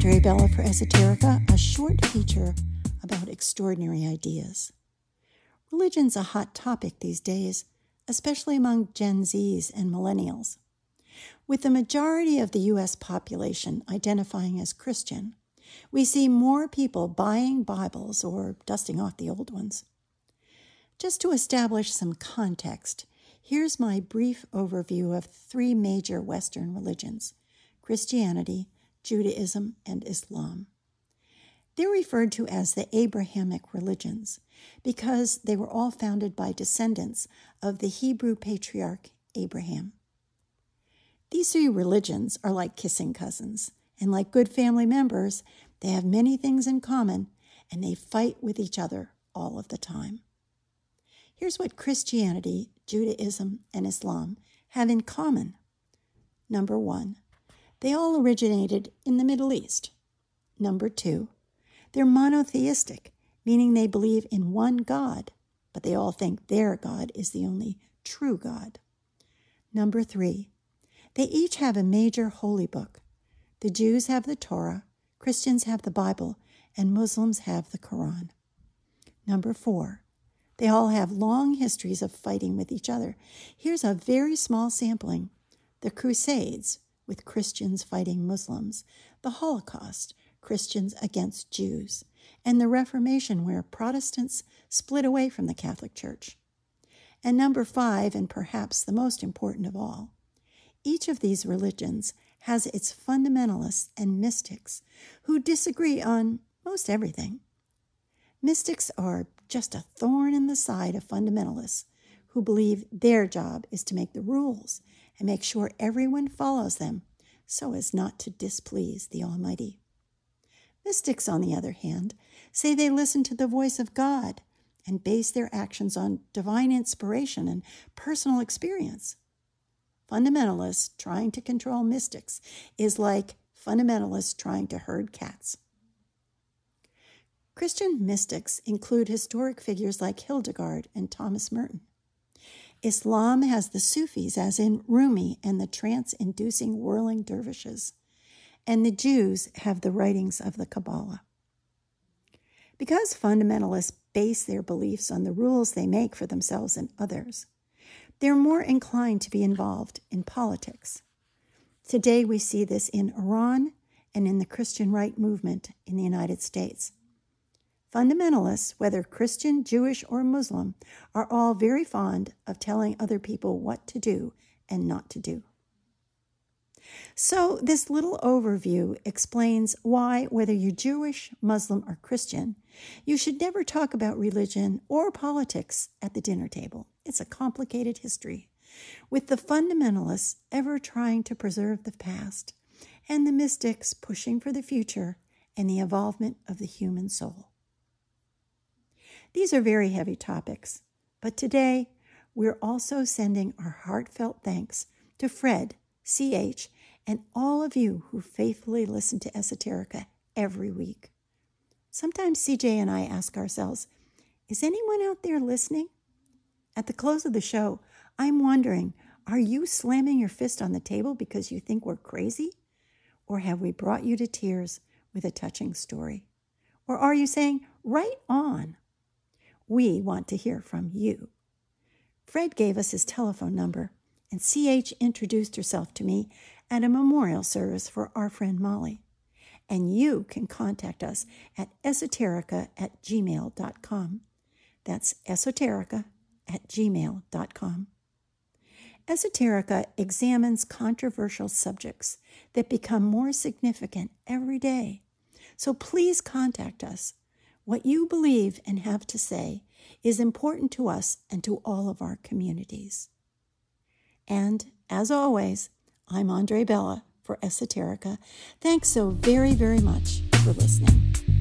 Andre Bella for Esoterica, a short feature about extraordinary ideas. Religion's a hot topic these days, especially among Gen Zs and millennials. With the majority of the U.S. population identifying as Christian, we see more people buying Bibles or dusting off the old ones. Just to establish some context, here's my brief overview of three major Western religions: Christianity, Judaism, and Islam. They're referred to as the Abrahamic religions because they were all founded by descendants of the Hebrew patriarch Abraham. These three religions are like kissing cousins, and like good family members, they have many things in common, and they fight with each other all of the time. Here's what Christianity, Judaism, and Islam have in common. Number 1, they all originated in the Middle East. Number 2, they're monotheistic, meaning they believe in one God, but they all think their God is the only true God. Number 3, they each have a major holy book. The Jews have the Torah, Christians have the Bible, and Muslims have the Quran. Number 4, they all have long histories of fighting with each other. Here's a very small sampling: the Crusades, with Christians fighting Muslims, the Holocaust, Christians against Jews, and the Reformation, where Protestants split away from the Catholic Church. And number 5, and perhaps the most important of all, each of these religions has its fundamentalists and mystics who disagree on most everything. Mystics are just a thorn in the side of fundamentalists who believe their job is to make the rules and make sure everyone follows them so as not to displease the Almighty. Mystics, on the other hand, say they listen to the voice of God and base their actions on divine inspiration and personal experience. Fundamentalists trying to control mystics is like fundamentalists trying to herd cats. Christian mystics include historic figures like Hildegard and Thomas Merton. Islam has the Sufis, as in Rumi and the trance-inducing whirling dervishes, and the Jews have the writings of the Kabbalah. Because fundamentalists base their beliefs on the rules they make for themselves and others, they're more inclined to be involved in politics. Today we see this in Iran and in the Christian right movement in the United States. Fundamentalists, whether Christian, Jewish, or Muslim, are all very fond of telling other people what to do and not to do. So this little overview explains why, whether you're Jewish, Muslim, or Christian, you should never talk about religion or politics at the dinner table. It's a complicated history, with the fundamentalists ever trying to preserve the past, and the mystics pushing for the future and the evolvement of the human soul. These are very heavy topics, but today we're also sending our heartfelt thanks to Fred, CH, and all of you who faithfully listen to Esoterica every week. Sometimes CJ and I ask ourselves, is anyone out there listening? At the close of the show, I'm wondering, are you slamming your fist on the table because you think we're crazy? Or have we brought you to tears with a touching story? Or are you saying, right on? We want to hear from you. Fred gave us his telephone number, and CH introduced herself to me at a memorial service for our friend Molly. And you can contact us at esoterica@gmail.com. That's esoterica@gmail.com. Esoterica examines controversial subjects that become more significant every day. So please contact us. What you believe and have to say is important to us and to all of our communities. And, as always, I'm Andre Bella for Esoterica. Thanks so very, very much for listening.